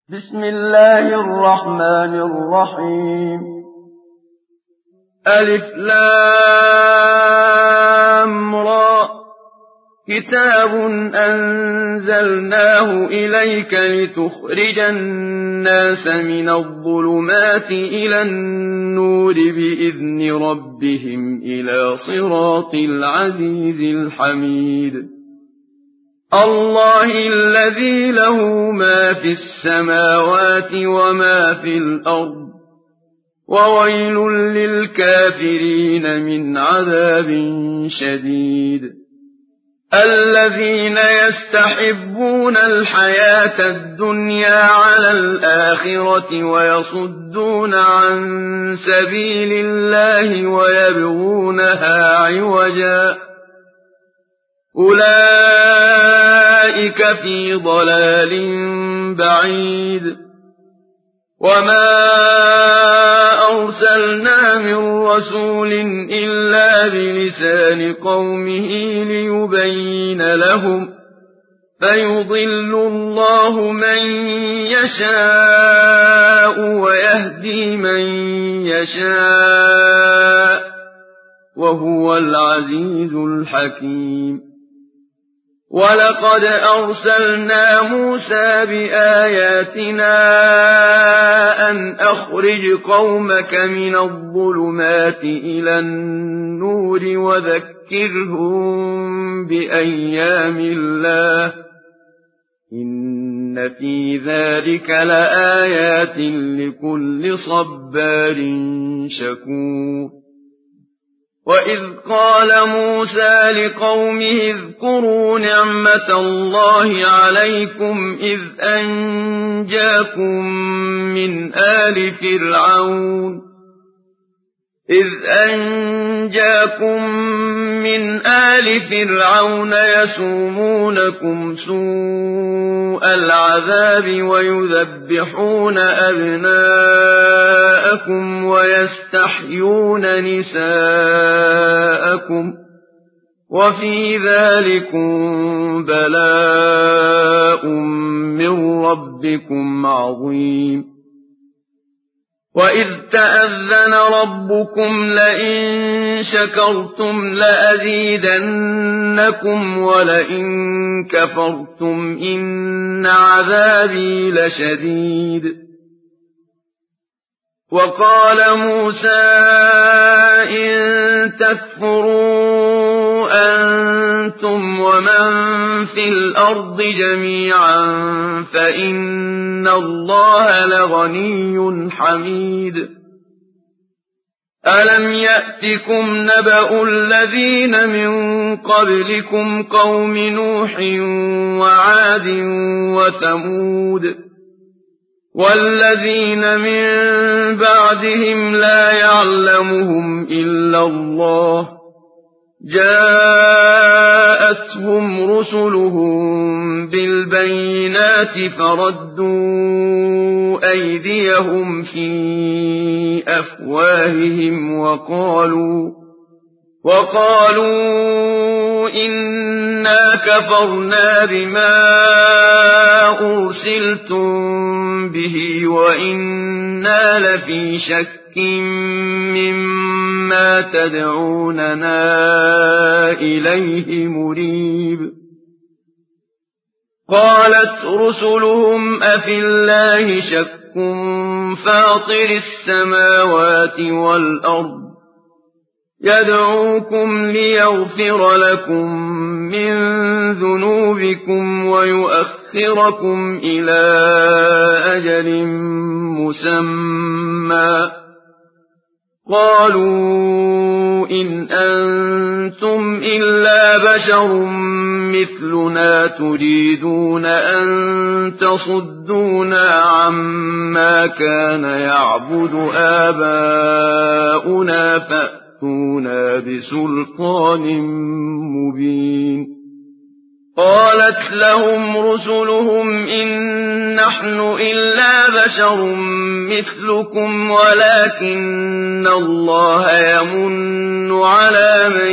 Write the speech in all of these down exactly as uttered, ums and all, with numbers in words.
بسم الله الرحمن الرحيم ألف لام را كتاب أنزلناه إليك لتخرج الناس من الظلمات إلى النور بإذن ربهم إلى صراط العزيز الحميد الله الذي له ما في السماوات وما في الأرض وويل للكافرين من عذاب شديد الذين يستحبون الحياة الدنيا على الآخرة ويصدون عن سبيل الله ويبغونها عوجا أولئك في ضلال بعيد وما أرسلنا من رسول إلا بلسان قومه ليبين لهم فيضل الله من يشاء ويهدي من يشاء وهو العزيز الحكيم ولقد أرسلنا موسى بآياتنا أن أخرج قومك من الظلمات إلى النور وذكرهم بأيام الله إن في ذلك لآيات لكل صبار شكور وإذ قال موسى لقومه اذكروا نعمة الله عليكم إذ أنجاكم من آل فرعون إذ أنجاكم من آل فرعون يسومونكم سوء العذاب ويذبحون أبناءكم ويستحيون نساءكم وفي ذلكم بلاء من ربكم عظيم وإذ تأذن ربكم لئن شكرتم لأزيدنكم ولئن كفرتم إن عذابي لشديد وقال موسى إن تكفروا أنتم ومن في الأرض جميعا فإن الله لغني حميد ألم يأتكم نبأ الذين من قبلكم قوم نوح وعاد وثمود والذين من بعدهم لا يعلمهم إلا الله جاءتهم رسلهم بالبينات فردوا أيديهم في أفواههم وقالوا وقالوا إنا كفرنا بما أرسلتم به وإنا لفي شك مما تدعوننا إليه مريب قالت رسلهم أفي الله شك فاطر السماوات والأرض يدعوكم ليغفر لكم من ذنوبكم ويؤخركم إلى أجل مسمى قالوا إن أنتم إلا بشر مثلنا تريدون أن تصدونا عما كان يعبد آباؤنا فأتونا بسلطان مبين قالت لهم رسلهم إن نحن إلا بشر مثلكم ولكن الله يمن على من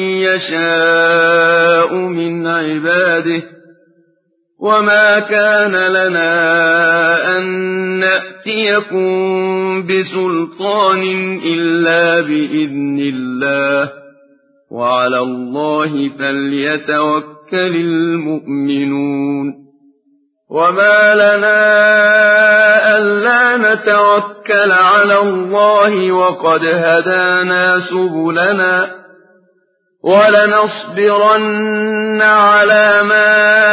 يشاء من عباده وما كان لنا أن أن نأتيكم بسلطان إلا بإذن الله وعلى الله فليتوكل المؤمنون وما لنا ألا نتوكل على الله وقد هدانا سبلنا ولنصبرن على ما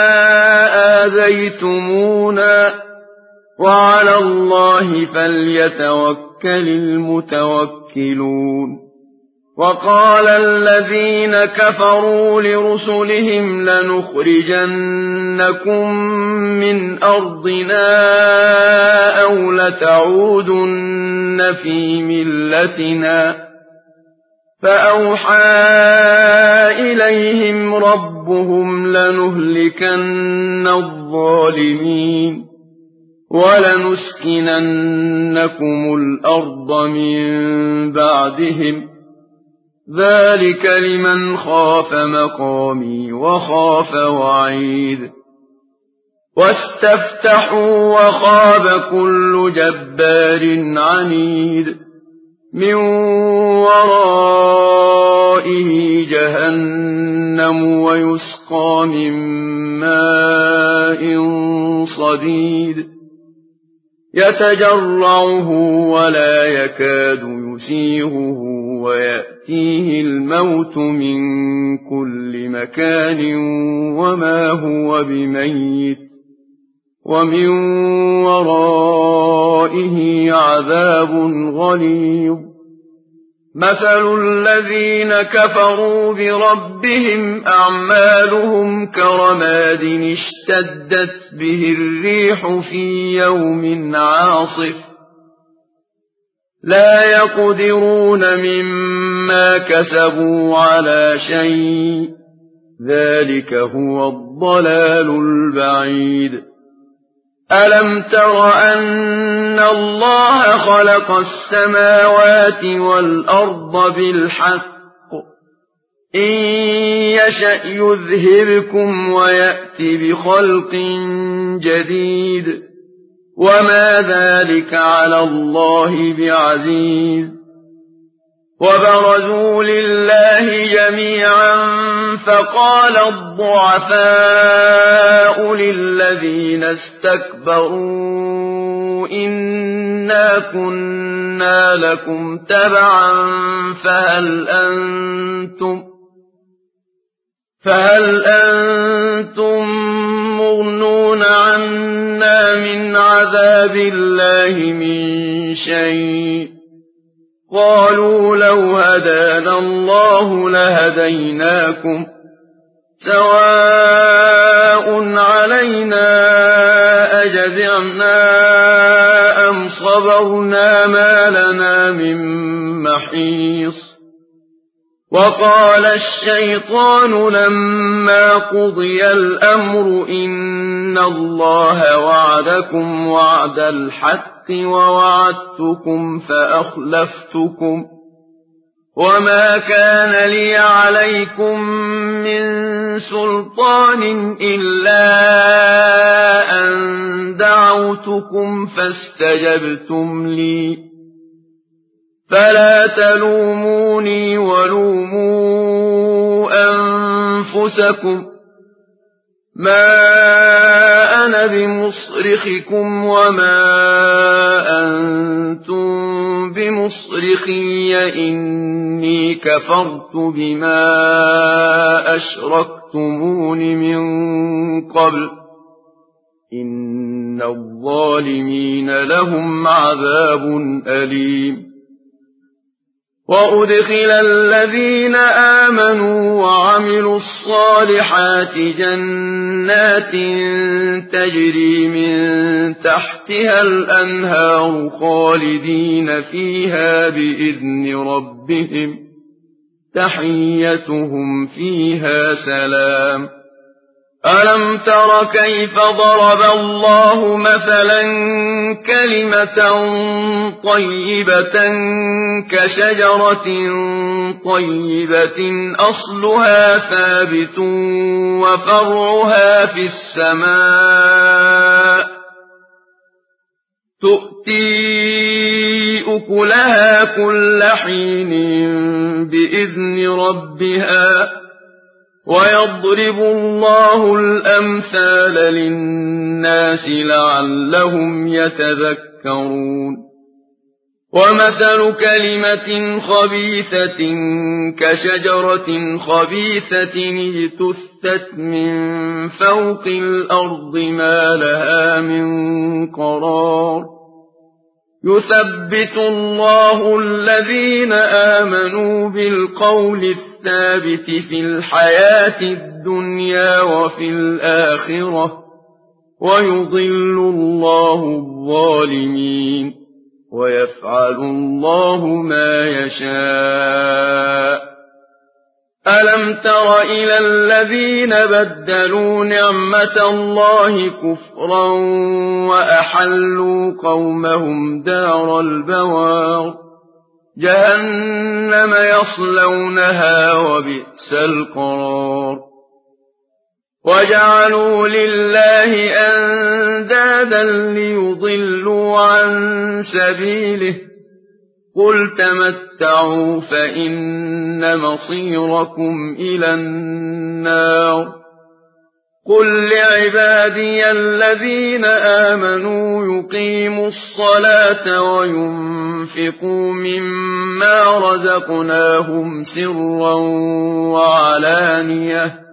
آذيتمونا وعلى الله فليتوكل المتوكلون وقال الذين كفروا لرسلهم لنخرجنكم من أرضنا أو لتعودن في ملتنا فأوحى إليهم ربهم لنهلكن الظالمين ولنسكننكم الأرض من بعدهم ذلك لمن خاف مقامي وخاف وعيد واستفتحوا وخاب كل جبار عنيد من ورائه جهنم ويسقى من ماء صديد يتجرعه ولا يكاد يسيغه ويأتيه الموت من كل مكان وما هو بميت ومن ورائه عذاب غليظ مثل الذين كفروا بربهم أعمالهم كرماد اشتدت به الريح في يوم عاصف لا يقدرون مما كسبوا على شيء ذلك هو الضلال البعيد ألم تر أن الله خلق السماوات والأرض بالحق إن يشأ يذهبكم ويأتي بخلق جديد وما ذلك على الله بعزيز وبرزوا لله جميعا فقال الضعفاء للذين استكبروا إنا كنا لكم تبعا فهل أنتم فهل أنتم مغنون عنا من عذاب الله من شيء قالوا لو هدانا الله لهديناكم سواء علينا أجزعنا أم صبرنا ما لنا من محيص وقال الشيطان لما قضي الأمر إن الله وعدكم وعد الحق ووعدتكم فأخلفتكم وما كان لي عليكم من سلطان إلا أن دعوتكم فاستجبتم لي فلا تلوموني ولوموا أنفسكم ما أنا بمصرخكم وما أنتم بمصرخي إني كفرت بما أشركتمون من قبل إن الظالمين لهم عذاب أليم وأدخل الذين آمنوا وعملوا الصالحات جنات تجري من تحتها الأنهار خالدين فيها بإذن ربهم تحيتهم فيها سلام ألم تر كيف ضرب الله مثلا كلمة طيبة كشجرة طيبة أصلها ثابت وفرعها في السماء تؤتي أكلها كل حين بإذن ربها ويضرب الله الأمثال للناس لعلهم يتذكرون ومثل كلمة خبيثة كشجرة خبيثة اجتثت من فوق الأرض ما لها من قرار يثبت الله الذين آمنوا بالقول الثابت في الحياة الدنيا وفي الآخرة ويضل الله الظالمين ويفعل الله ما يشاء ألم تر إلى الذين بدلوا نعمة الله كفرا وأحلوا قومهم دار البوار جهنم يصلونها وبئس القرار وجعلوا لله أندادا ليضلوا عن سبيله قل تمتعوا فإن مصيركم إلى النار قل لعبادي الذين آمنوا يقيموا الصلاة وينفقوا مما رزقناهم سرا وعلانية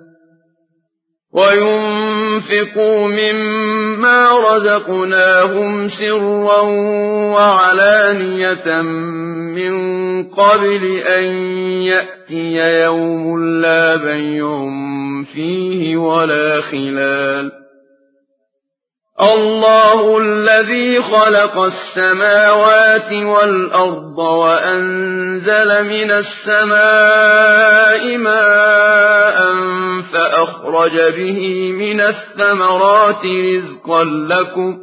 وينفقوا مما رزقناهم سرا وعلانية من قبل أن يأتي يوم لا بيع فيه ولا خلال الله الذي خلق السماوات والأرض وأنزل من السماء ماء فأخرج به من الثمرات رزقا لكم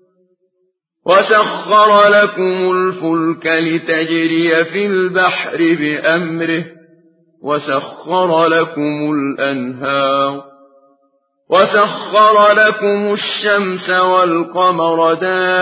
وسخر لكم الفلك لتجري في البحر بأمره وسخر لكم الأنهار وسخر لكم الشمس والقمر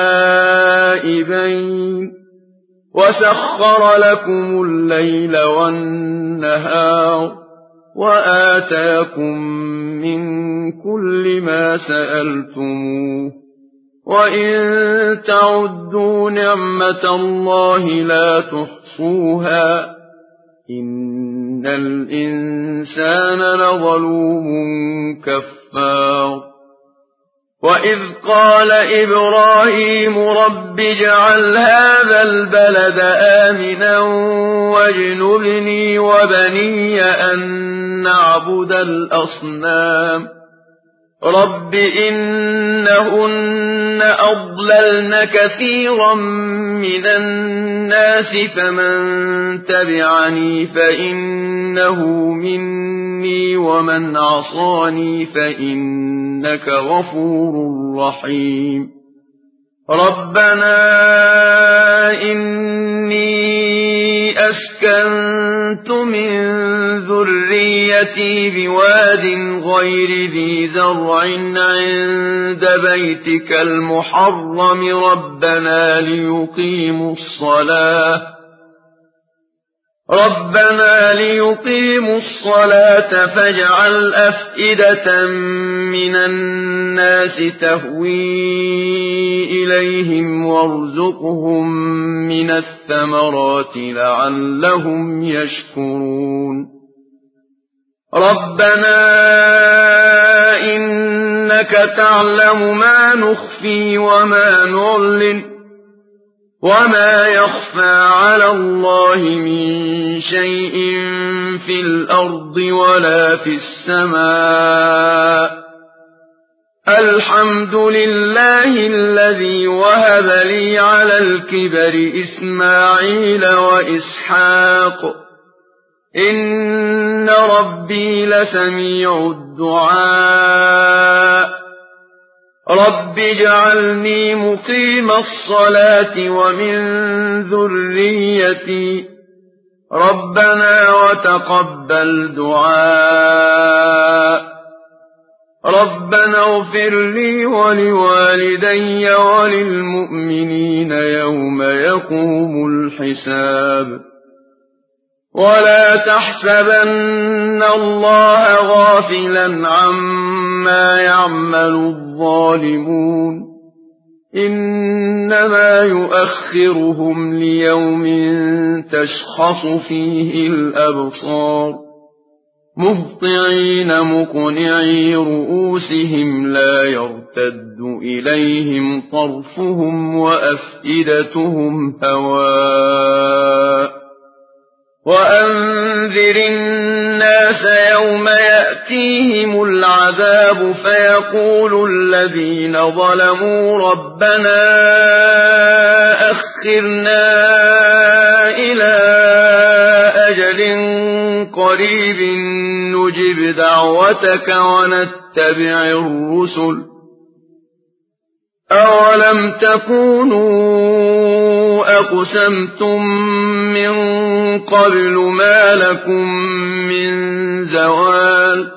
دائبين وسخر لكم الليل والنهار وآتاكم من كل ما سألتموه وإن تعدوا نعمة الله لا تحصوها إن الإنسان لظلوم كفار وإذ قال إبراهيم رب اجعل هذا البلد آمنا واجنبني وبني أن نعبد الأصنام رب إنهن أضللن كثيرا من الناس فمن تبعني فإنه مني ومن عصاني فإنك غفور رحيم ربنا إني أسكنت من ذريتي بواد غير ذي زرع عند بيتك المحرم ربنا ليقيموا الصلاة ربنا ليقيموا الصلاة فاجعل أفئدة من الناس تهوي إليهم وارزقهم من الثمرات لعلهم يشكرون ربنا إنك تعلم ما نخفي وما نعلن وما يخفى على الله من شيء في الأرض ولا في السماء الحمد لله الذي وهب لي على الكبر إسماعيل وإسحاق إن ربي لسميع الدعاء رب اجعلني مقيم الصلاة ومن ذريتي ربنا وتقبل دعاء ربنا اغفر لي ولوالدي وللمؤمنين يوم يقوم الحساب ولا تحسبن الله غافلا عما يعمل الظالمون إنما يؤخرهم ليوم تشخص فيه الأبصار مهطعين مقنعي رؤوسهم لا يرتد إليهم طرفهم وأفئدتهم هواء وأنذر الناس يوم يأتيهم العذاب فيقول الذين ظلموا ربنا أخرنا إلى أجل قريب نجب دعوتك ونتبع الرسل أولم تكونوا أقسمتم من قبل ما لكم من زوال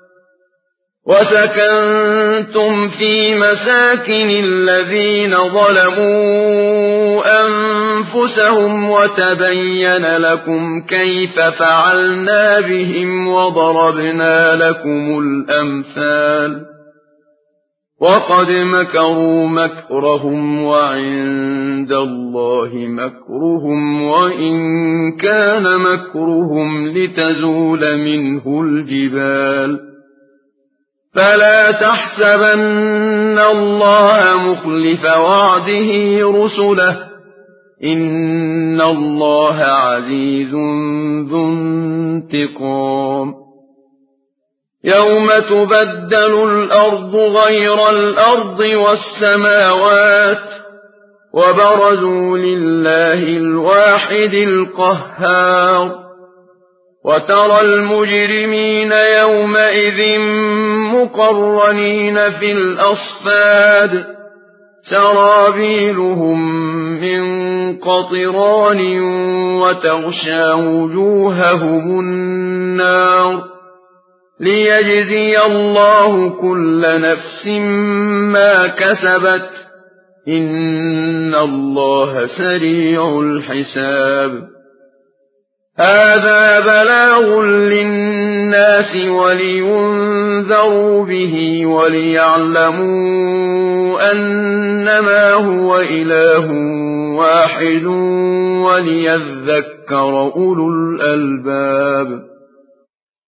وسكنتم في مساكن الذين ظلموا أنفسهم وتبين لكم كيف فعلنا بهم وضربنا لكم الأمثال وقد مكروا مكرهم وعند الله مكرهم وإن كان مكرهم لتزول منه الجبال فلا تحسبن الله مخلف وعده رسله إن الله عزيز ذو انتقام يوم تبدل الأرض غير الأرض والسماوات وبرزوا لله الواحد القهار وترى المجرمين يومئذ مقرنين في الأصفاد سرابيلهم من قطران وتغشى وجوههم النار ليجزي الله كل نفس ما كسبت إن الله سريع الحساب هذا بلاغ للناس ولينذروا به وليعلموا أنما هو إله واحد وليذكر أولو الألباب